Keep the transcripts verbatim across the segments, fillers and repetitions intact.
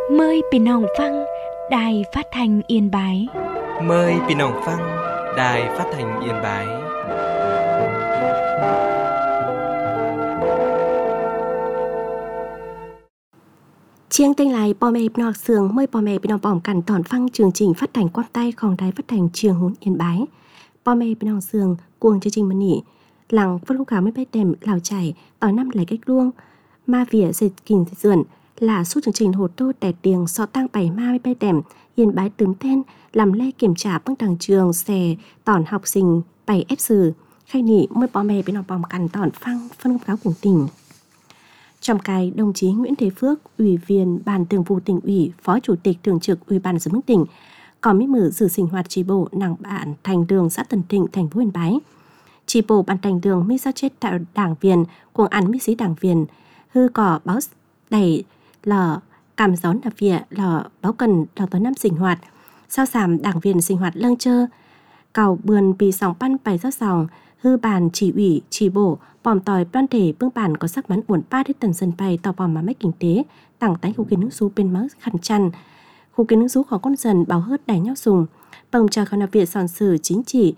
Mờiพี่น้องฟังđài phát thanh Yên Bái. Mời พี่น้องฟัง Đài Phát thanh Yên Bái. Chiêng tên lại bò mẹ nọ sườn mời bò mẹ bị nọ bỏng cằn tòn phăng chương trình phát thanh quan tayของđài phát thanh Trường Hún Yên Bái. Bò mẹ bị nọ sườn cuồng chương trình mần nỉ lặng phát lúc khám mới bay đèm lào chảy tỏi năm lấy cách luông ma vỉa dệt kình dệt dườn là suốt chương trình hồ tô đẻ tiền so tăng bảy ma mới bay đèm Yên Bái tướm tên làm lê kiểm tra bằng đằng trường xè tòn học sinh bảy ép sử khai nỉ mời bò mẹ bị nọ bỏng cằn tòn phăng phân cáo cùng tỉnh. Trong cái, đồng chí Nguyễn Thế Phước, Ủy viên Ban Thường vụ Tỉnh ủy, Phó Chủ tịch Thường trực Ủy ban nhân dân tỉnh, có mỹ mở dự sinh hoạt chi bộ nàng bạn thành đường xã Tân Thịnh, thành phố Yên Bái. Chi bộ ban thành đường mi sao chết tạo đảng viên, cuồng ăn mi sĩ đảng viên, hư cỏ báo đẩy lò cảm gió nạp vỉa lò báo cần lò tối năm sinh hoạt, sao giảm đảng viên sinh hoạt lâng chơ, cầu bườn bị sòng pan bày giáo sòng, hư bàn chỉ ủy, chỉ bộ, bòm tòi ban thể bưng bản có sắc bắn buồn ba đến tần dân bày tàu bòm mà mấy kinh tế, tặng tái khu kiến nước xú bên mớ khăn chăn. Khu kiến nước xú khó con dần báo hớt đẩy nhau dùng, bồng trà khảo nạp viện sòn sử chính trị.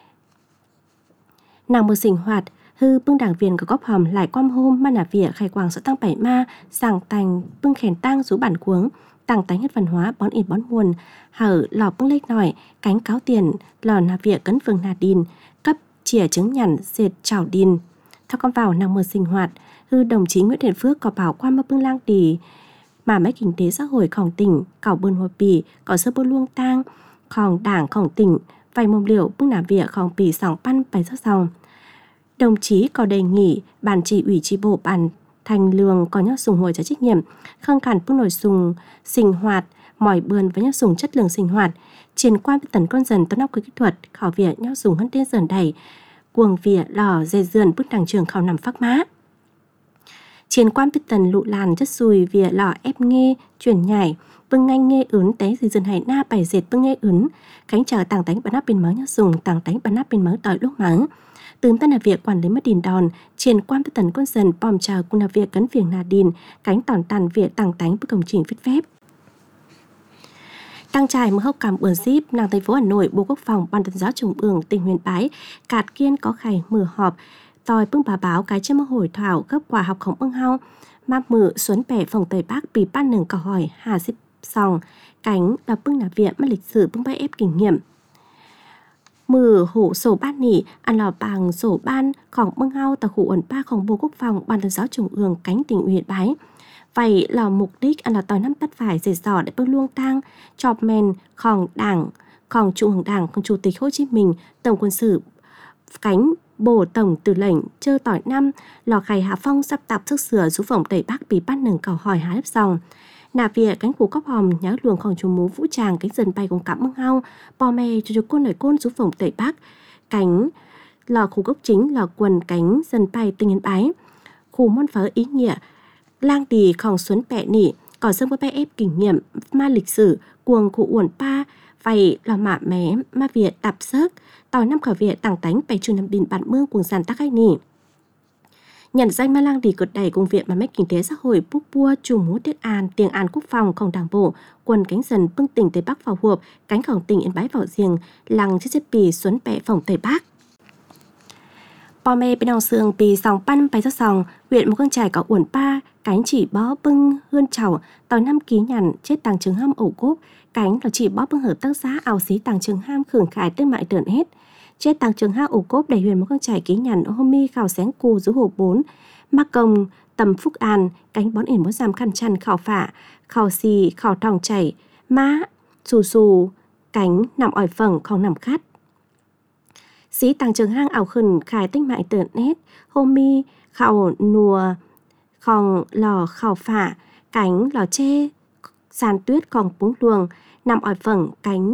Nàng một sinh hoạt, hư bưng đảng viên có góp hòm lại quam hôm mà nạp viện khai quang sẽ tăng bảy ma, sàng tành bưng khèn tang rú bản cuống, tặng tái hết văn hóa bón in bón nguồn, hở lò bưng lếch nổi, cánh cáo tiền, lò nạp viện cấn phương nà đìn, cấp chìa trứng nhằn dệt chảo đìn. Theo con vào nàng mơ sinh hoạt, hư đồng chí Nguyễn Thế Phước có bảo qua mơ bưng lang đi mà mấy kinh tế xã hộiของtỉnh, cảo bươn hồ bì, có sơ bơ luông tang,ของđảngของtỉnh, vài mồm liệu bưng nạp việnของbì sòng pan bày sắc sòng. Đồng chí có đề nghị ban chỉ ủy chi bộ ban thành lường có nhau dùng hồi cho trách nhiệm, khăng khẳng bưng nổi dùng sinh hoạt, mỏi bươn với nhau dùng chất lượng sinh hoạt, triển quan với tấn con dần toán học kỹ thuật, khảo viện nhau dùng hơn tên dần đầy, cuồng vỉa lò dây dườn bức đảng trường khảo nằm phác má. Triển quan với tần lụ làn chất xùi vỉa lò ép nghe, chuyển nhảy, bưng ngay nghe ướn té dây dườn hải na bày dệt bưng nghe ướn, cánh chờ tàng tánh bắn áp bên mớ nhau dùng, tàng tánh bắn áp bên mớ tỏi lúc mắng. Tướm tân là việc quản lý mất đìn đòn, triển quan với tần con dần bòm chờ cùng là việc cấn phiền nà đìn, cánh tòn tàn việc tàng tánh với công trình viết phép. Tăng trải mở hốc cảm buồn ship, nàng thành phố Hà Nội, Bộ Quốc phòng, Ban tuyên giáo Trung ương, tỉnh Huyền Bái, cạt kiên có khải mở họp, tòi bưng bà báo cái chân mơ hồi thảo gấp quả học khổng bưng hao, ma mự xuấn bẻ phòng tây bắc bị ban nừng câu hỏi hà xếp sòng, cánh đọc bưng nạp viện mất lịch sử bưng bay ép kinh nghiệm. Mử hổ sổ ban nỉ, ăn lò bằng sổ ban, khổng bưng hao tàu khu ẩn ba khổng Bộ Quốc phòng, Ban tuyên giáo Trung ương, cánh tỉnh Huyền Bái. Vậy là mục đích ăn là tòi năm tắt phải dễ dò để bước luông tang, chọc men, khòng đảng, khòng trung ương đảng, khòng chủ tịch Hồ Chí Minh, tổng quân sự, cánh, bổ tổng tư lệnh, chơ tỏi năm, lò khai hạ phong sắp tạp sức sửa rú phỏng tẩy bắc bị bắt nâng cầu hỏi há lớp dòng. Nà vỉa cánh cú cóc hòm nhớ luồng khòng chủ mũ vũ tràng cánh dần bay cùng cảm mưng hao, bò mè cho cho côn nổi côn rú phỏng tẩy bắc, cánh, lò khu gốc chính, lò quần cánh dần bay tinh Yên Bái, khu môn phớ ý nghĩa, lang đi khòng xuấn bẹ nỉ, có sân với bay ép kinh nghiệm, ma lịch sử, cuồng cụ uẩn pa, vậy là mạ mé, ma việt đạp sớc, tòi năm khởi viện tàng tánh bày chu nằm đìn bản mương cuồng giàn tắc hay nỉ. Nhận danh ma lang đi cột đẩy cùng viện mà mấy kinh tế xã hội búc bua, chùm hú tiết an, tiền an quốc phòng, khổng đảng bộ, quần cánh dần bưng tỉnh Tây Bắc vào hộp, cánh khổng tỉnh Yên Bái vào riêng, lăng chết chết bì xuấn bẹ phòng Tây Bắc. Bò mê bên đồng sương bì sòng pan bày ra sòng, huyện một con trải có uẩn pa, cánh chỉ bó bưng hươn chảo, tòi năm ký nhằn chết tàng trường ham ổ cốp, cánh là chỉ bó bưng hợp tác giá ảo xí tàng trường ham khưởng khải tương mại tợn hết. Chết tàng trường ham ổ cốp đầy huyền một con trải ký nhằn hôm mi khảo xén cù rú hồ bốn, mắc công tầm phúc an, cánh bón ỉn bó giảm khăn chăn khảo phả, khảo xì khảo thòng chảy, má, xù xù, cánh nằm ỏi phẳng không nằm khát. Sĩ tàng trường hang ảo khẩn khải tinh mại tợn nét, hôm mi khảo nùa, khòng lò khảo phả, cánh lò chê, sàn tuyết khòng búng luồng, nằm ỏi phẳng cánh,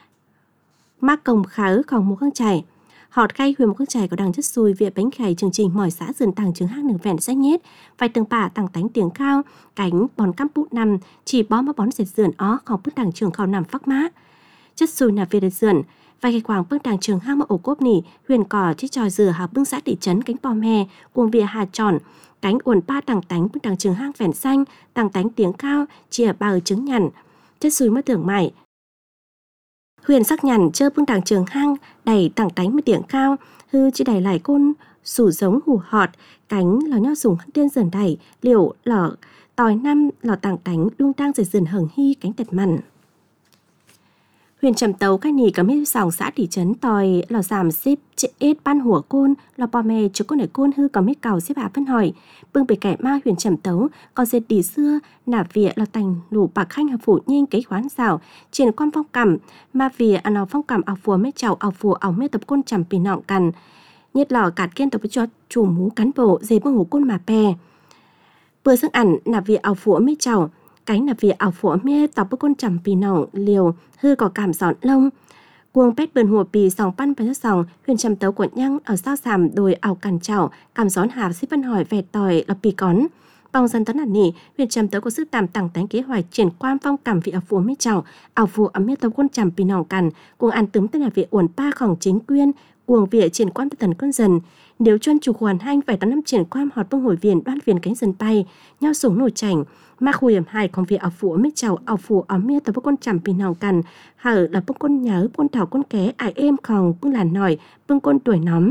mắc công khá khòng một con chảy. Họt khay huyền một con chảy có đằng chất xùi viện bánh khải chương trình mỏi xã dần tàng trường hang nửa vẹn sách nhét, vài tường bả tàng tánh tiếng cao, cánh bón căm bút nằm, chỉ bó mà bón dệt dườn ó khòng bút đằng trường khảo nằm phắc má. Chất xùi nà về đợt dườn, Và cái quảng bưng đảng trường hang mà ổ cốp nỉ, huyền cỏ chiếc tròi dừa học bưng xã thị trấn cánh pò mè, cuồng vỉa hà tròn, cánh uồn ba tàng tánh bưng đảng trường hang phèn xanh, tàng tánh tiếng cao, chìa bào trứng nhằn, chất xùi mất tưởng mải. Huyền sắc nhằn chơ bưng đảng trường hang, đầy tàng tánh mất tiếng cao, hư chỉ đầy lại côn, sủ giống hù họt, cánh lò nho sùng hân tiên dần đẩy, liều lò tòi năm lò tàng tánh đung đang dần dần hờn hy cánh tật mặn. Huyền trầm tấu cái nì cấm hết sòng xã thị trấn tòi lò giảm xếp chết ết ban hủa côn lò bò mè chứ con ở côn hư cấm hết cầu xếp hạ phân hỏi bưng bề kẻ ma huyền trầm tấu còn dệt đi xưa nả vỉa lò tành đủ bạc khanh hợp phụ nhanh cái khoán rào triển quan phong cảm ma vỉa ăn lò phong cảm ảo phùa mấy chầu ảo phùa ảo mê tập côn chầm pì nọng cằn nhiệt lò cạt kiên tập cho chủ mú cán bộ dề bưng hủ côn mà pè vừa sức ảnh nả vỉa ảo phùa mấy chầu cánh là vì ảo phủa mê tọc bức con chầm pì nỏng liều hư có cảm giòn lông cuồng pét bờn hùa pì sòng pan phải sòng huyền trầm tấu của nhăng ở sao sàm đồi ảo cằn chảo cảm gión hạp xếp văn hỏi vẹt tỏi là pì cón bong dân tấn ẩn nỉ huyền trầm tấu của sức tàm tàng tánh kế hoạch triển quan phong cảm vị ảo phủa mê chảo ảo phủa ấm mê tấu con chầm pì nỏng cằn cuồng ăn tấm tên là vị uẩn pa khòng chính quyên cuồng vị triển quan tần con dần nếu chuyên chủ hoàn hanh phải tấn năm triển quan họt bưng hồi viền đoan viền cánh dần bay nhau sủng nổi chảnh ma khui ẩm hai còn vì ảo phủa mít chầu ảo phủa ảo mía tập con chầm pì nòng cằn hở là bưng con nhớ con thảo con ké ai êm khòng bưng làn nổi bưng con tuổi nóm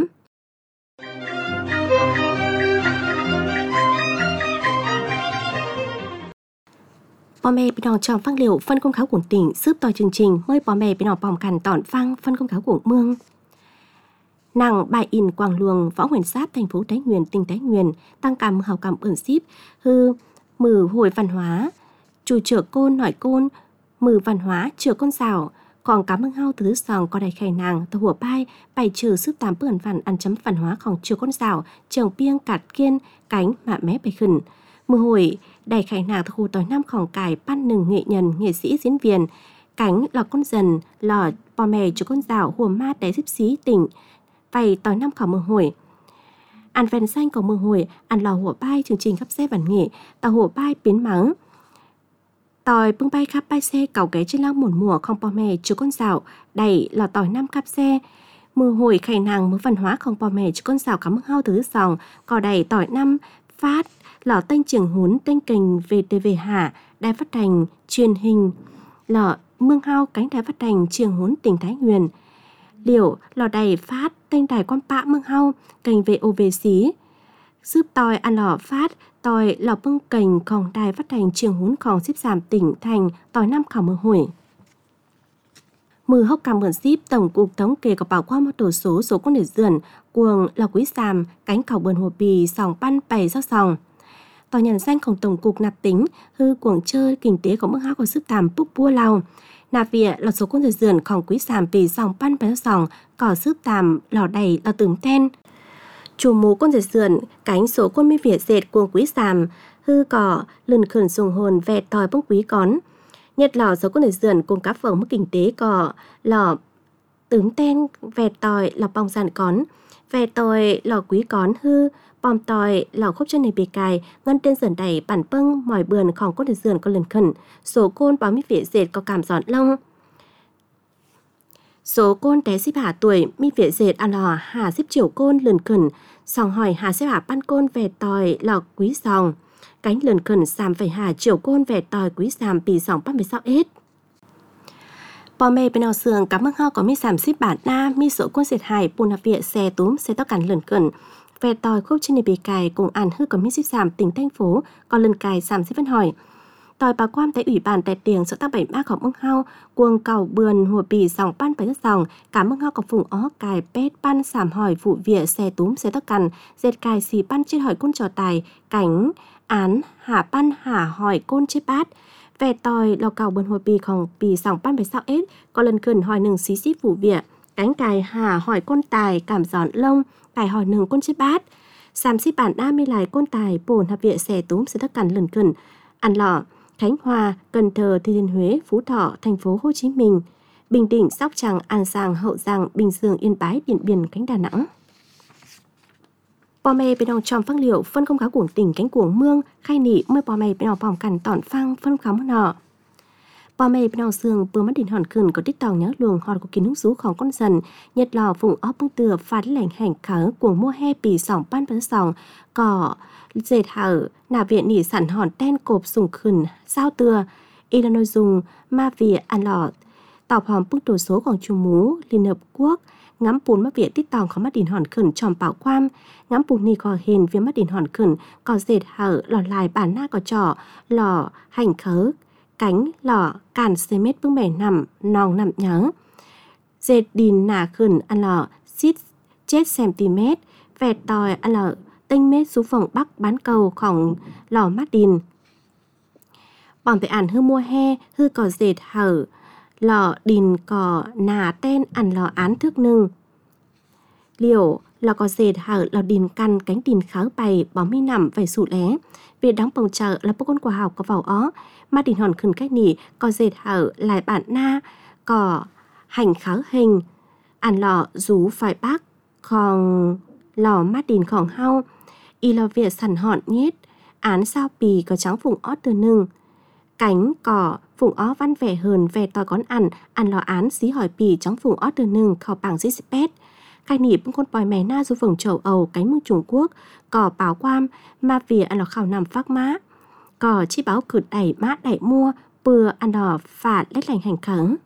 bò mè bị nòng tròn phăng liệu phân công kháo của tỉnh giúp tòi chương trình mời bò mè bị nòng bòm cằn tỏn phăng phân công kháo của mương nàng bài in quảng luồng võ huyền sát thành phố Thái Nguyên tỉnh Thái Nguyên tăng cảm hào cảm ẩn ship hư mử hồi văn hóa chủ chữa côn nói côn mử văn hóa chữa con xào còn cảm ơn hao thứ sòng có đầy khay nàng tàu hùa bay bài trừ sức tám bươn văn ăn chấm văn hóaของchữa con xào trường piêng cạt kiên cánh mạ mé bài khẩn mử hồi đầy khay nàng tàu hùa tỏi nămของcải pan nừng nghệ nhân nghệ sĩ diễn viên cánh lò con dần lò bò mè chữa con xào hùa ma đáy xếp xí tỉnh vầy tỏi năm khảo mừng hồi ăn ven xanh có mừng hồi ăn lò hùa bay chương trình khắp xe bản nghệ tàu hùa bay biến mắng tỏi bưng bay khắp bay xe cào ké trên lao một mùa không bò mè chứ con xào đẩy lò tỏi năm khắp xe mừng hồi khay nàng mớ văn hóa không bò mè chứ con xào cảm hao thứ sòng cò đẩy tỏi năm phát lò tênh trường hún tênh kênh vê tê vê hạ đài phát thanh truyền hình lò mương hao cánh đài phát thanh trường hún tỉnh Thái Nguyên liệu lò đầy phát tên đài quan bạ mương hao kênh vê o vê xí giúp tòi ăn lò phát tòi lò bưng kênh còn đài phát thanh trường hún còn xếp giảm tỉnh thành tòi năm khảo mưa hủi mưa hốc cảm ơn ship tổng cục thống kê có bảo qua một tổ số số con để dườn cuồng lò quý sàm cánh khảo bờn hồ bì sòng pan bày do sòng tòa nhận danhของtổng cục nạp tính hư cuồng chơi kinh tế của mức hao của sức tàm búc bua lao nạp vỉa là số con dần dầnของquý sàm bì sòng pan bày do sòng cỏ sức tàm lò đầy lò tửm ten chủ mú con dần dần cánh số con mi vỉa dệt cuồng quý sàm hư cỏ lừng khẩn dùng hồn vẹt tòi bông quý cón nhật lò số con dần dần cùng cá phở mức kinh tế cỏ lò tửm ten vẹt tòi lò bông dàn cón vẹt tòi lò quý cón hư bom tòi lò khúc chân này bị cài ngân tên dần đầy bản bưng mỏi bườnของcon dần dần có lần khẩn số côn báo mi vỉa dệt có cảm giòn lông số côn té xếp hạ tuổi mi vỉa dệt à lò hà xếp chiều côn lần khẩn sòng hỏi hà xếp hạ ban côn về tòi lò quý sòng cánh lần khẩn sàm phải hà chiều côn về tòi quý sàm bì sòng ban về sao ết bò mè bên nào sườn cảm ơn hao có mi sàm xếp bản na mi số côn dệt hải bùn hạp vỉa xe túm xe tóc cắn lần khẩn về tòi khúc trên này bị cài cùng ăn hư có mi xếp sàm tỉnh thành phố còn lần cài sàm xếp văn hỏi tòi bà quan tại ủy ban tại tiền số tác bảy baของưng hao cuồng cầu bườn hùa bì sòng pan phải rất sòng cảm ưng hao có phùng ó cài pét pan sàm hỏi vụ vỉa xe túm xe tóc cằn dệt cài xì pan chết hỏi côn trò tài cánh án hà pan hà hỏi côn chết bát về tòi lò cầu bườn hùa bìของbì sòng pan phải sao ết có lần khẩn hỏi nừng xí xí vụ vỉa cánh cài hà hỏi côn tài cảm giòn lông cài hỏi nừng côn chết bát sàm xí bản đa mi lại côn tài bồn hạp vỉa xe túm xe tóc cằn lần khẩn ăn lò Khánh Hòa, Cần Thơ, Thừa Thiên Huế, Phú Thọ, Thành phố Hồ Chí Minh, Bình Định, Sóc Trăng, An Giang, Hậu Giang, Bình Dương, Yên Bái, Điện Biên, cánh Đà Nẵng. Bò mè bên đồng tròn phăng liệu phân công cáo cuồng tỉnh cánh cuồng mương khai nị mới bò mè bên đồng bòm cằn tỏn phăng phân khám nọ. Bò mê bên đầu xương bữa mắt đỉnh hòn khẩn có tích tòng nhớ luồng hòn của kiến hứng rúของcon dần nhật lò vùng óc bưng tựa phát lạnh hành khở cuồng mua he bì sòng ban bắn sòng cỏ dệt hở nà viện nỉ sẵn hòn ten cộp sùng khẩn sao tưa y là nội dung ma vỉa ăn lò tàu hòm bưng tổ sốของchủ mú Liên Hợp Quốc ngắm bùn mắt vỉa tích tòng có mắt đỉnh hòn khẩn tròm bảo quam ngắm bùn nì có hình phía mắt đỉnh hòn khẩn có dệt hở lò lại bản na có trò lò hành khớ cánh lò càn xe mét bưng bẻ nằm nòng nằm nhớ dệt đìn nà khẩn ăn lò xít chết cm vẹt tòi ăn lò tinh mét xuống phòng bắc bán cầuของlò mắt đìn bọn phải ăn hư mua he hư có dệt hở lò đìn có nà tên ăn lò án thước nưng liều lò có dệt hở lò đìn căn cánh đìn kháo bày bó mi nằm phải sụ lé việc đóng bồng chợ là bố con quả học có vào ó mà đìn hòn khẩn cách nỉ có dệt hở lại bản na có hành kháo hình ăn lò rú phải bác còn lò mắt đìnของเฮาy lò việc sẵn hòn nhết án sao pì có trắng phùng ót từ nưng cánh cỏ phùng ó văn vẻ hờn vẻ tòi con ăn ăn lò án xí hỏi pì trắng phùng ót từ nưng khảo bằng dĩ spét khai nỉ bưng con bòi mè na du phồng chầu ầu cánh mương Trung Quốc cỏ báo quam ma vỉa ăn lò khảo nằm phác má cỏ chi báo cử đẩy mát đẩy mua bừa ăn lò phạt lết lành hành khẩn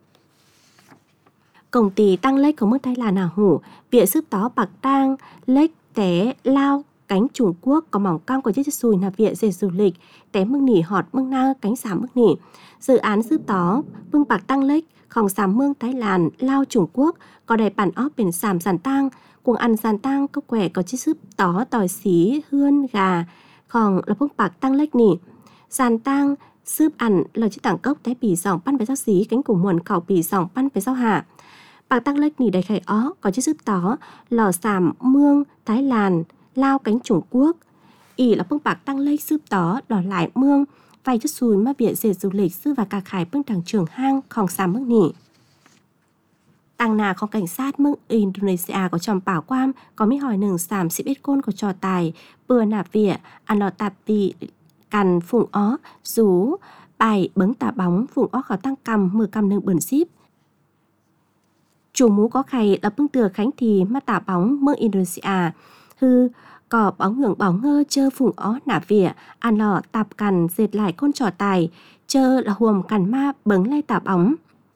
công ty tăng lếch của mức Thái Lan nào hủ vỉa sức tó bạc tang lếch té lao cánh Trung Quốc có mỏng cong của chiếc xùi là vỉa dệt du lịch té mưng nỉ họt mưng na cánh xám mưng nỉ dự án sức tó bưng bạc tăng lếchของสามเมืองไต้หวันลาวจุงกวกก็ได้ปั่นออกเป็นสามสันตั้งกวงอันสันตั้งก็แกว่ก็ชื่อซึบต่อต่อยสีเฮือนกาของเราเพิ่งปักตั้งเล็กนี่สันตั้งซึบอันเราชื่อต่างกกแต่ปีสองปั้นไปเจ้าสีcánh của muộnเข่าปีสองปั้นไปเจ้าหาปักตั้งเล็กนี่ได้ไข่อ้อก็ชื่อซึบต่อหล่อสามเมืองไต้หวันลาวcánh Trung Quốcอีเราเพิ่งปักตั้งเล็กซึบต่อหล่อหลายเมืองvài chút xùi mà viện dệt du lịch sư và cả khải bưng thẳng trường hangของสามเมืองนี่ต่างนาของcảnh sát เมือง Indonesia có tròm bảo quam có mấy hỏiหนึ่ง สามสิบเอ็ด côn của trò tài bừa nạp vỉa ăn lò tạp tì cằn phùng ó rú bài bứng tà bóng phùng ó khó tăng cầm mưa cầm nâng bẩn ship chủ mũ có khay là bưng từa khánh thì mà tà bóng เมือง Indonesia hư có bóng ngưỡng bóng ngơ chơ phùng ó nạp vỉa ăn lò tạp cằn dệt lại con trò tài chơ là huồm cằn ma bứng lay tạp bóng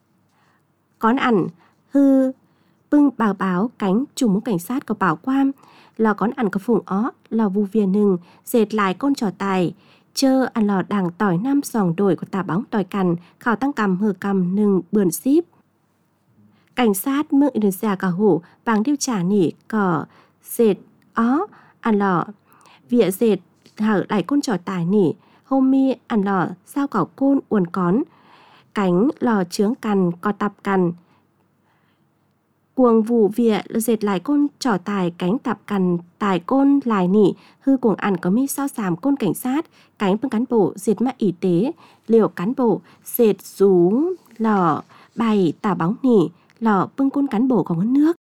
con ăn hư bưng bảo báo cánh chủ mũ cảnh sát có bảo quam lò con ăn có phùng ó lò vu vìa nừng dệt lại con trò tài chơ ăn lò đằng tỏi năm sòng đổi của tạp bóng tỏi cằn khảo tăng cầm hờ cầm nừng bườn ship cảnh sát เมือง Indonesia cả hủ bằng điều trả nỉ cỏ dệt ó ăn lò vỉa dệt hở lại con trò tài nỉ hôm mi ăn lò sao cỏ côn uốn cón cánh lò chướng cằn có tập cằn cuồng vụ vỉa dệt lại côn trò tài cánh tập cằn tài côn lại nỉ hư cuồng ăn có mi sao sàm côn cảnh sát cánh bưng cán bộ dệt mã y tế liều cán bộ dệt rú lò bày tà bóng nỉ lò bưng côn cán bộ có ngân nước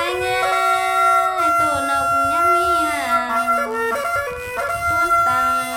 Hãy subscribe cho kênh Ghiền Mì Gõ để không bỏ lỡ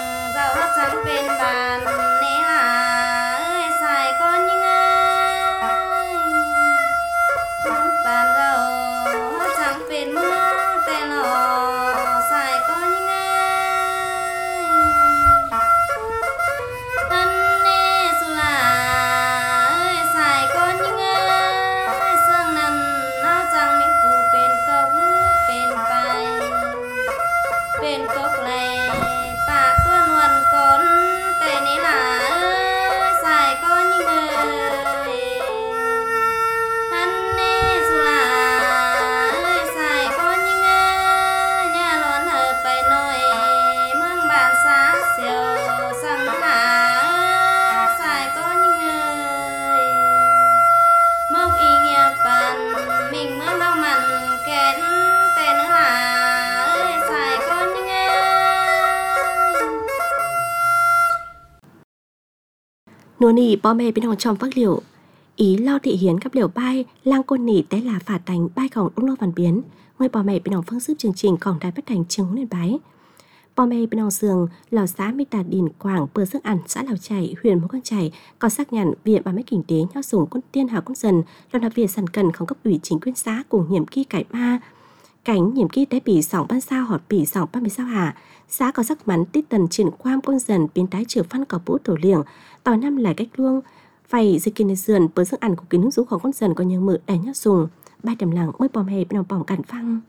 Nô nì bó mê bên hồng trong phát liệu. Ý lo thị hiến các liều bay, lang côn nỉ té là phả thành bay cổng đông lô văn biến. Ngoài bò mẹ bên hồng phương giúp chương trình cổng đài phát thành trường nên bái. Bò mẹ bên hồng giường, lò xã Mỹ Tà Đìn Quảng, bờ sức ăn xã Lào Chảy, huyện Mông Con Chảy, có xác nhận viện bà mấy kinh tế nhau dùng con tiên hào con dần, lần hợp viện sẵn cần không cấp ủy chính quyền xã cùng nhiệm kỳ cải ma. Cảnh nhiệm kỳ tế bỉ sòng ban sao họt bỉ sòng ban bì sao hạ. Xã có sắc mắn tít tần triển quam con dần biến tái trừ phân có bố tổ liệng, tỏi năm lại cách luông. Phải dịch kinh dườn bữa sức ăn của kiến nước rúของcon dần có nhiều mự đầy nhau dùng. Ba đầm lặng mới bòm hề bên đồng bỏng cản phăng.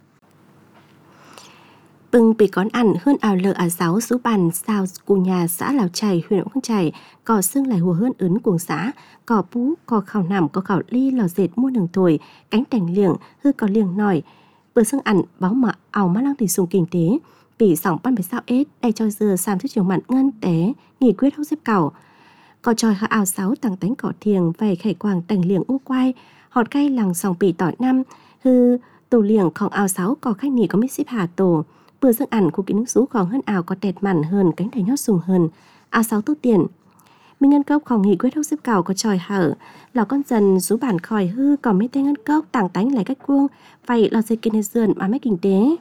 Bưng bị con ăn hơn ảo lờ à sáu rú bàn sao cụ nhà xã Lào Chảy huyện Mông Con Chảy, có xương lại hùa hơn ấn cuồng xã, có bú, có khảo nằm, có khảo ly lò dệt mua đường thổi, cánh tành liệng, hư có liềng nổi. Bữa xương ăn báo mạ ảo mắt lăng thì dùng kinh tế, bị sòng ban bề sao ết, đầy cho dừa xàm thức chiều mặn ngân té, nghỉ quyết hốc xếp cảo. Có tròi hạ ảo sáu tăng tánh cỏ thiềng vầy khải quàng tành liệng u quay, họt cây làng sòng bị tỏi năm, hư tổ liệngของảo sáu có khách nỉ có mít xếp hà tổ. Bữa dương ảnh của kỹ nước rú còn hơn ảo có tẹt mặn hơn cánh thầy nhót sùng hơn. Ảo sáu tốt tiền. Minh ngân cốc còn nghỉ quyết hốc xếp cảo có tròi hở. Lò con dần rú bản khỏi hư còn mấy tên ngân cốc tảng tánh lại cách cuông. Vậy lò dây kinh dườn mà mấy kinh tế.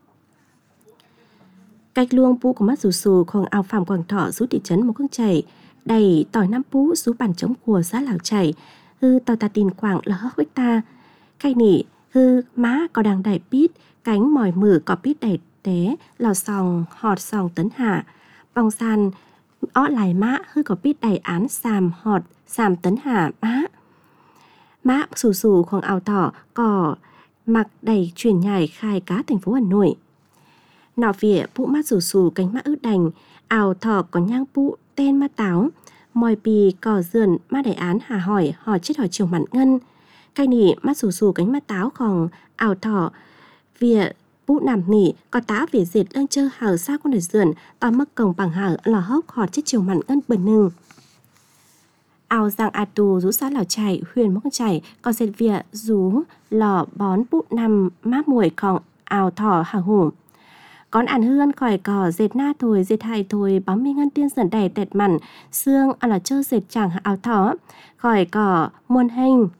Cách luông bú của mắt rù xù khoảng ảo phạm Quảng Thọ rú thị trấn Mông Con Chảy. Đầy tỏi năm bú rú bản chống của xã Lào Chảy. Hư tỏi tà tin quảng là hớt bích ta. Cây nỉ hư má có đằng đầy pít. Cánh mỏi mử có pít đầy té, lò sòng, họt sòng tấn hạ. Bong san, ó lại mã, hư có pít đầy án xàm, họt, xàm tấn hạ, mã. Mã xù xù khoảng ảo thỏ, cỏ, mặc đầy chuyển nhảy khai cá thành phố Hà Nội. Nọ vỉa, bụ mắt xù xù cánh mã ướt đành, ảo thỏ có nhang bụ, tên má táo. Mòi bì, cỏ dườn, má đầy án hà hỏi, hỏi chết hỏi chiều mặn ngân. Cây nỉ, mắt xù xù cánh má táo còn ảo thỏ, vỉa, bú nằm nỉ, có tá về dệt lưng chơ hở xa con đời dườn, tỏ mất cổng bằng hở lò hốc họt chết chiều mặn ngân bần nưng. Áo giang a tù rú xã Lào Chảy, huyện Mông Con Chảy, có dệt vỉa rú lò bón bú nằm mát mùi còn áo thỏ hà hủ. Con ăn hươn khỏi cỏ dệt na thôi, dệt hai thôi, bóng mi ngân tiên dần đầy tẹt mặn, xương à là chơ dệt chẳng áo thỏ, khỏi cỏ muôn hình.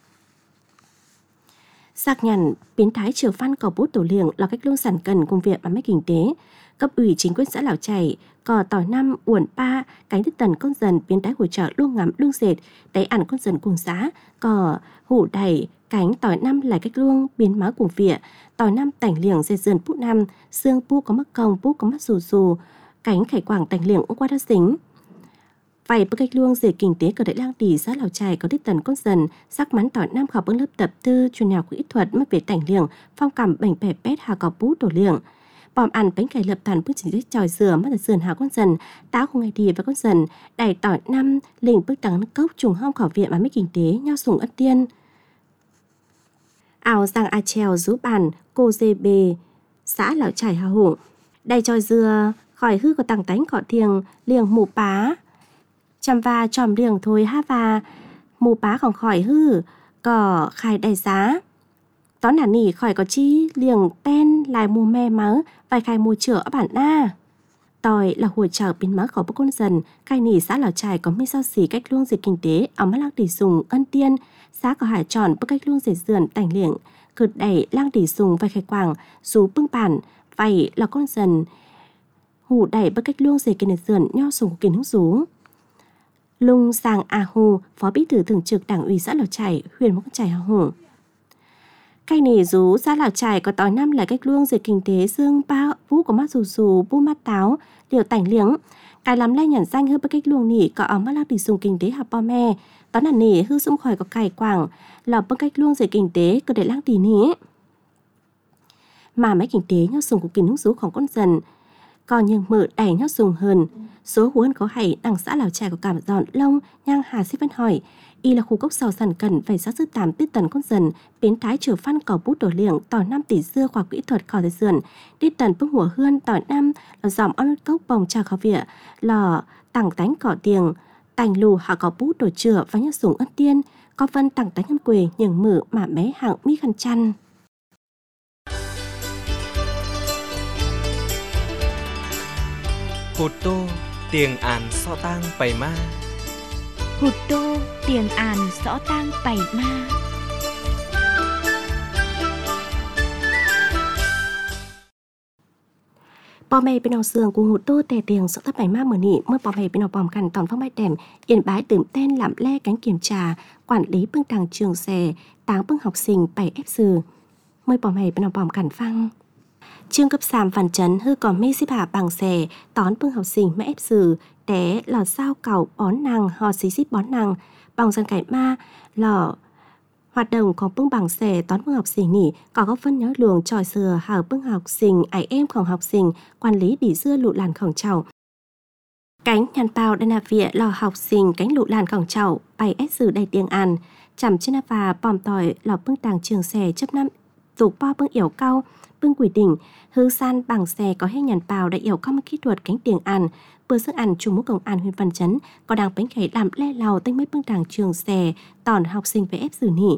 Xác nhận biến thái triều văn có bút tổ liềng là cách luôn sản cần công việc bằng mấy kinh tế. Cấp ủy chính quyền xã Lào Chảy, cò tỏi năm, uẩn ba, cánh thức tần con dần biến thái hỗ trợ luôn ngắm luôn dệt, đáy ăn con dần cùng xã, cò hủ đẩy, cánh tỏi năm lại cách luôn biến máu cùng vỉa, tỏi năm tảnh liềng dệt dần bút năm, xương bút có mắt công, bút có mắt rù rù, cánh khải quảng tảnh liềng qua đã dính. Vậy bức cách luông dễ kinh tế cờ đại lang tỷ xã Lào Chảy có đích tần con dần, sắc mắn tỏi năm học bưng lớp tập tư truyền nhào kỹ thuật mất về tảnh liềng, phong cảm bệnh bẻ pét hà có bút tổ liềng. Bòm ăn bánh cải lập thần bước chỉ đích tròi dừa mất là sườn hà con dần, táo không ngày đi và con dần, đẩy tỏi năm, lình bước đắng cốc trùng hông khảo viện mà mấy kinh tế nhau sùng ất tiên. Ảo giang a treo rú bàn, cô dê bê, xã Lào Chảy hà hủ. Đầy tròi dừa, khỏi hư có tàng tánh cọ thiềng, liềng mù pá. Chăm va tròm liềng thôi ha và mù pá còn khỏi hư, cỏ khai đầy giá. Tón nả nỉ khỏi có chi liềng tên lại mù me mớ, vài khai mù chữa ở bản na. Tỏi là hùa trợ biến mớ khỏi bức con dần, khai nỉ xã Lào Chảy có mấy sao xỉ cách luông dịch kinh tế, ở mắt lăng tỷ dùng ân tiên, xã có hải tròn bức cách luông dệt dườn tảnh liệng, cực đẩy lăng tỷ dùng vài khai quảng, dù bưng bản, vậy là con dần, hủ đẩy bức cách luông dệt kinh dườn nho dùng kiến hứng rú. Lung Giang A Hu, Phó Bí thư Thường trực Đảng ủy xã Lào Chảy, huyện Mông Con Chảy hà hủ. Cây nỉ rú xã Lào Chảy có tỏi năm là cách luông dệt kinh tế dương ba vũ có mắt rù rù bu mắt táo liều tảnh liếng. Cái lắm lay nhản danh hơn bất cách luông nỉ có ở mắt lăng tỷ dùng kinh tế hà po me. Tón là nỉ hư dũng khỏi có cải quảng là bất cách luông dệt kinh tế cơ để lăng tỷ nỉ. Mà mấy kinh tế nhau dùng của kinh nước rúของcon dần. Còn nhưng mự đẩy nhau dùng hơn. Số huấn có hay đằng xã Lào Chảy có cảm dọn lông nhang hà xếp văn hỏi. Y là khu cốc sầu sản cần phải sát sư tám tiết tần con dần, biến thái trở phân có bút tổ liệng, tỏi năm tỷ dưa khoa kỹ thuật khỏi dườn, tiết tần bước mùa hươn, tỏi năm là dòm on cốc bồng trà khó vỉa, lò tảng tánh cỏ tiền, tành lù hạ có bút tổ chữa và nhắc dùng ân tiên, có vân tảng tánh nhân quê nhường mử mà bé hạng mi khăn chăn. Hột tô, tiền án so tang bày ma. hụt đô tiền àn rõ tang bảy ma. Bò mày bên nào sườn cùng hụt đô tè tiền rõ tang bảy ma mở nị mới bò mày bên nào bòm khăn toàn phong bãi đèm yên bái tưởng tên làm le cánh kiểm trà quản lý bưng tàng trường xè táng bưng học sinh bảy ép sừ mới bò mày bên nào bòm khăn phăng. Trương cấp sàm phản chấn hư còn mê xếp hạ bằng xè tón bưng học sinh mẹ ép sừ té lò sao cầu bón nàng hò xí xíp bón nàng bằng dân cải ma lò hoạt động có bưng bằng xè tón bưng học sinh nỉ có góp phân nhớ luồng tròi sừa hở bưng học sinh ải em khổng học sinh quản lý đỉ dưa lụ làn khổng chậu cánh nhàn bao đen nạp vịa lò học sinh cánh lụ làn khổng chậu bày ép sừ đầy tiếng ăn chằm trên nạp và bòm tỏi lò bưng tàng trường xè chấp năm tục po bưng yểu cao bưng quỷ đỉnh hư san bằng xe có hết nhàn bào đã yểu cao kỹ thuật cánh tiền ăn bữa sức ăn chủ mũ công an huyện Văn Chấn có đang bánh khẩy làm le lào tênh mấy bưng tàng trường xe tòn học sinh về ép xử nỉ.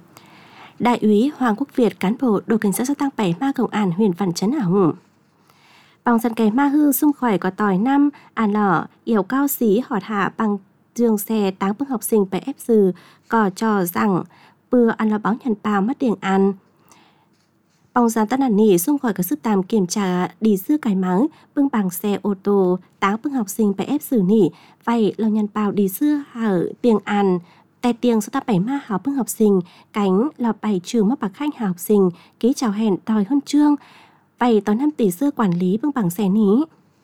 Đại úy Hoàng Quốc Việt cán bộ đội cảnh sát giao tăng bảy ma công an huyện Văn Chấn ảo hùng bằng dần kẻ ma hư xung khỏe có tỏi năm an lỏ yểu cao xí họt hạ bằng trường xe táng bưng học sinh về ép xử có cho rằng bữa ăn lò báo nhàn bào mất tiền ăn. Bóng dàn tân hẳn nỉ xung khỏi các sức tàm kiểm tra đi dư cái mắng bưng bằng xe ô tô táng bưng học sinh phải ép xử nỉ vậy lòng nhàn bào đi dư hở tiền ăn tè tiền số ta bảy ma hảo bưng học sinh cánh là bảy trường mắc bạc khách học sinh ký chào hẹn đòi hơn trương vậy tối năm tỷ dư quản lý bưng bằng xe ní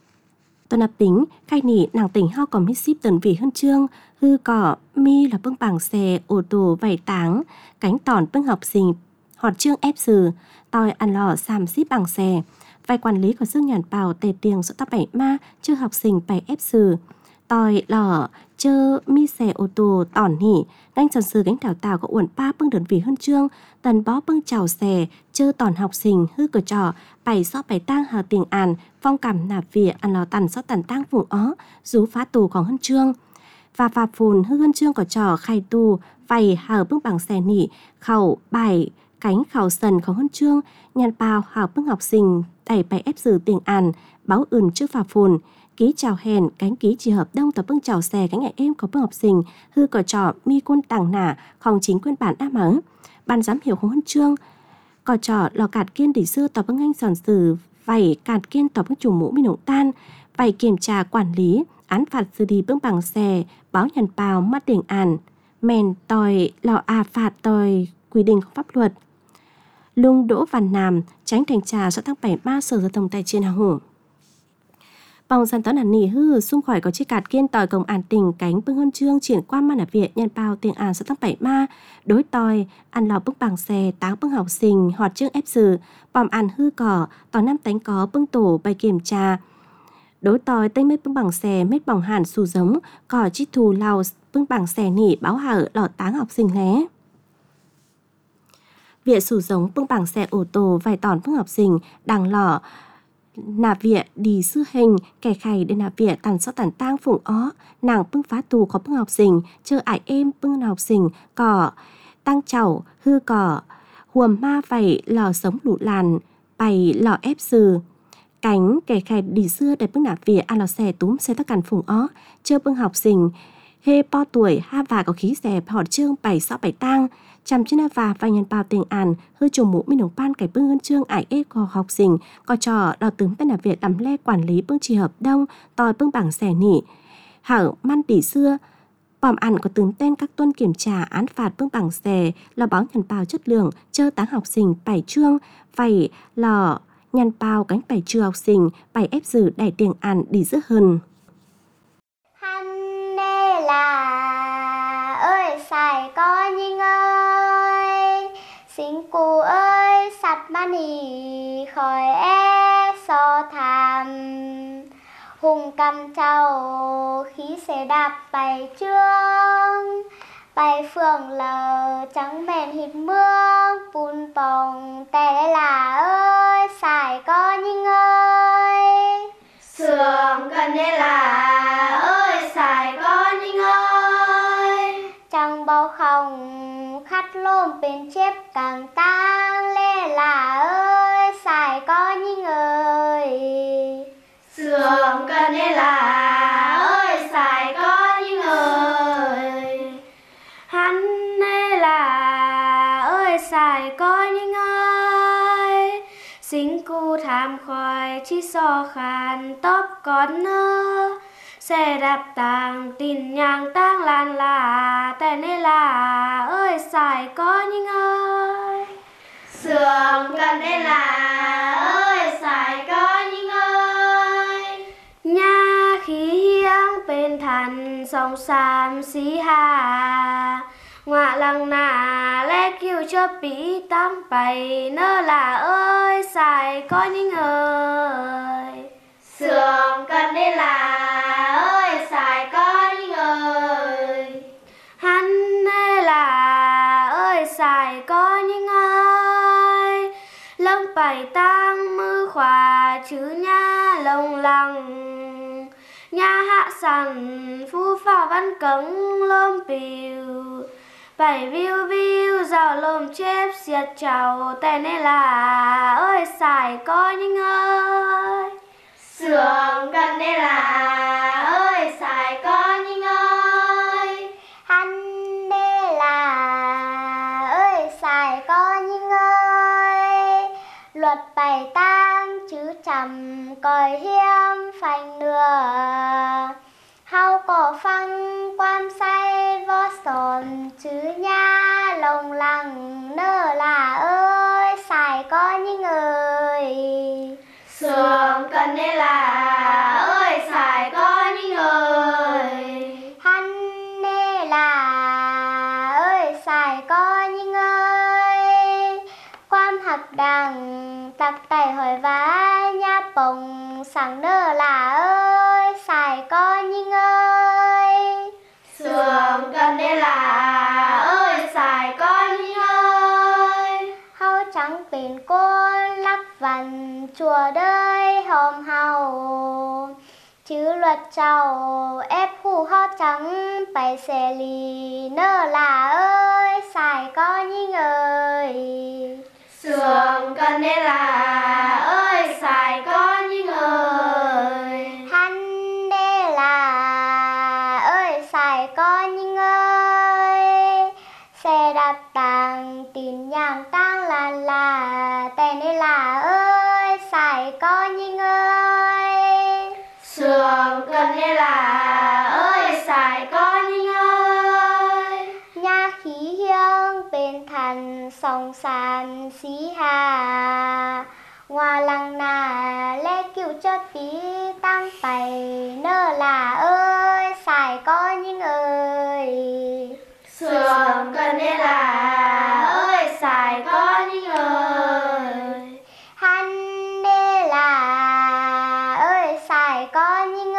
tôi nạp tính khai nỉ nàng tỉnh ho còn mít ship tần vì hơn trương hư cỏ mi là bưng bằng xe ô tô vậy táng cánh tòn bưng học sinh họt trương ép sừ tòi ăn lò xàm xíp bằng xe vai quản lý của dương nhàn bào tề tiền số ta bảy ma chưa học sinh bảy ép sừ tòi lò chơ mi xe ô tô tỏn nỉ đánh trần sư gánh đào tàu có uẩn ba bưng đơn vì hơn trương tần bó bưng chào xe chơ tỏn học sinh hư cờ trò bảy so bảy tang hờ tiền àn phong cảm nạp vỉa ăn lò tần so tần tang vùng ó rú phá tù còn hơn trương và phà phùn hư hơn trương có trò khai tù vầy hờ bưng bằng xe nỉ khẩu bảy cánh khảo sần không hơn trương nhàn bào hào bưng học sinh đẩy bài ép xử tiền àn báo ưn trước phà phùn ký chào hèn cánh ký chỉ hợp đông tập bưng chào xe cánh ngại em có bưng học sinh hư cờ trò mi côn tàng nả không chính quyền bản a mở ban giám hiệu không hơn trương cò trò lò cạt kiên đỉ xưa tập bưng anh giòn sử vảy cạt kiên tập bưng chủ mũ mi nồng tan vảy kiểm tra quản lý án phạt xử đi bưng bằng xe báo nhàn bào mắt tiền àn mèn tòi lò à phạt tòi quy định pháp luật. Lung Đỗ Văn Nam tránh thành trà do tháng bảy ma sở giao thông tài trên hàng hổ. Bòng dàn tón hẳn nỉ hư xung khỏi có chiếc cạt kiên tòi công an tỉnh cánh bưng hơn trương triển qua man ở viện nhân bao tiền àn do tháng bảy ma đối tòi ăn lò bưng bằng xe táng bưng học sinh họt trương ép sừ bòm ăn hư cỏ tò năm tánh có bưng tổ bày kiểm tra đối tòi tênh mấy bưng bằng xe mết bỏng hàn xù giống cỏ chít thù lao bưng bằng xe nỉ báo hở lò táng học sinh lé. Viện sủ giống bưng bằng xe ô tô vài tòn bưng học sinh đang lò nạp viện đi sư hình kẻ khay để nạp viện tàn so tàn tang phụng ó nàng bưng phá tù có bưng học sinh chờ ải em bưng học sinh cỏ tăng chảo hư cỏ huồm ma vầy lò sống lụ làn bày lò ép sừ cánh kẻ khay đi xưa để bưng nạp viện ăn lò xe túm xe tắc cằn phụng ó chờ bưng học sinh hê po tuổi ha và có khí dẹp họt trương bảy sọ bảy tang chăm trên và vài nhân bao tiền àn hư trùng mũ mi nồng pan cải bưng hơn trương ải ê có học sinh có trò đào tướng bên là việc làm le quản lý bưng trì hợp đông tòi bưng bảng xẻ nỉ hở man tỷ xưa bòm ăn có tướng tên các tuân kiểm tra án phạt bưng bảng xẻ là báo nhân bao chất lượng chơ táng học sinh bảy trương vầy lò nhân bao cánh bảy trưa học sinh bảy ép dử đẩy tiền àn đi dữ hơn. Là ơi xài có nhìn ơi xin cô ơi sạch mà nì khỏi e so tham hùng cầm trâu khí xe đạp bài trương bài phường lờ trắng mền hít mương bùn bồng té là ơi xài có nhìn ơi sườn cần đê là ơi xài có nhìn ơi chẳng bao không khát lôm bên chép càng tang lê là ơi xài có nhìn ơi sườn cần đê là ơi xài có nhìn ơi sinh cu tham khoai chi so khàn tóc con nơ xe đạp tàng tin nhang tang lan làแต่นี่là ơi xài có những ơi sườn cần đây là ơi xài có những ơi nha khí hiang bên thành sông sam xí hà ngoạ lăng nà lẽ kêu cho bí tăng bày nơ là ơi xài có những ơi sườn cần đây là ơi xài có những ơi hắn đây là ơi xài có những ơi lông bày tăng mư khỏa chứ nha lông lăng nha hạ sẵn phu phà văn cống lôm bìu bảy viu viu rào lôm chép xiết chàoแต่นี่là ơi xài có những ơi sườn cần đây là ơi xài có những ơi hắn đây là ơi xài có những ơi luật bày tang chứ chầm còi hiếm phanh nửa hao cổ phăng quan say vô sồn chứ nha lồng lăng nơ là ơi xài có những ơi sườn cần đây là ơi xài có những ơi hắn đây là ơi xài có những ơi quan hạc đằng tặc tay hỏi vá nha bồng sáng nơ là ơi xài có những ơi sườn cần đây là ơi xài có những ơi hao trắng bền côn lắc vằn chùa đời hòm hào chứ luật trầu ép hù ho trắng bày xe lì nơ là ơi xài có những ơi sườn cần đây là ơi xài có những ơi hắn đây là ơi xài có những ơi xe đạp tàng tin nhang tang lan làแต่นี่là ơi xài có những ơi sườn cần đây là ơi xài có những ơi nha khí hiang bên thành sông sàn xí hà ngoa lăng nà lẽ kêu cho tí tăng bày nơ là ơi xài có những ơi sườn cần đây là ơi xài có những ơi hắn đây là ơi xài có những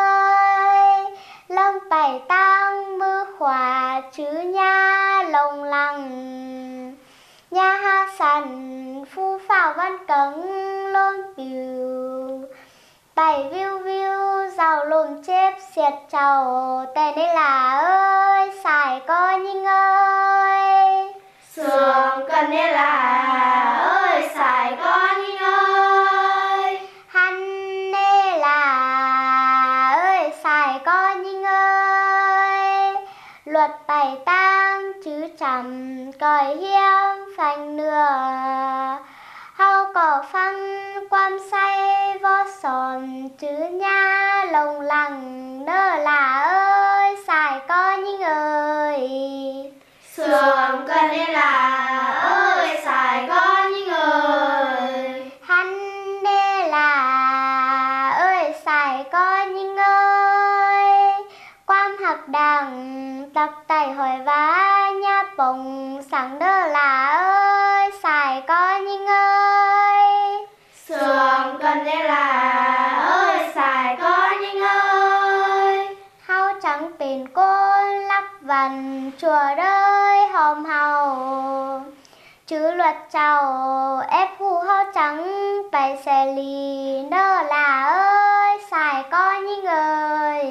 ơi lông bày tăng mư khỏa chứ nha lồng lăng nha ha sẵn phu phào văn cống lôn bìu bảy viu viu rào lùm chép xiết chàoแต่นี่là ơi xài có những ơi sườn cần đây là ơi xài có những ơi hắn đây là ơi xài có những ơi luật bày tang chứ chầm còi hiếm phanh nửa hao cổ phăng quan say vô sồn chứ nha lồng lăng nơ là ơi xài có những ơi sườn cần đây là ơi xài có những ơi hắn đây là ơi xài có những ơi quan hạc đằng tặc tay hỏi vá nha bồng sáng nơ là ơi xài có những ơi sườn cần đây là ơi xài có những ơi hao trắng bền côn lắc vằn chùa đời hòm hào chứ luật trầu ép hù ho trắng bày xe lì nơ là ơi xài có những ơi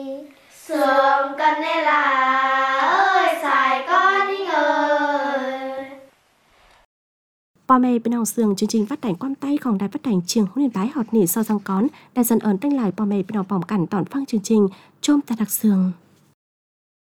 sườn cần đây là ơi xài có những ơi พ่อแม่พี่น้องเสืองจริงๆวัดแต่งความใต้ของได้วัดแต่งเชียงหุ่นบายหอดหนีซอสังก้อนได้สันเอิญตั้งหลายพ่อแม่พี่น้องพร้อมกันตอนฟังจริงๆชมแต่ดักเสือง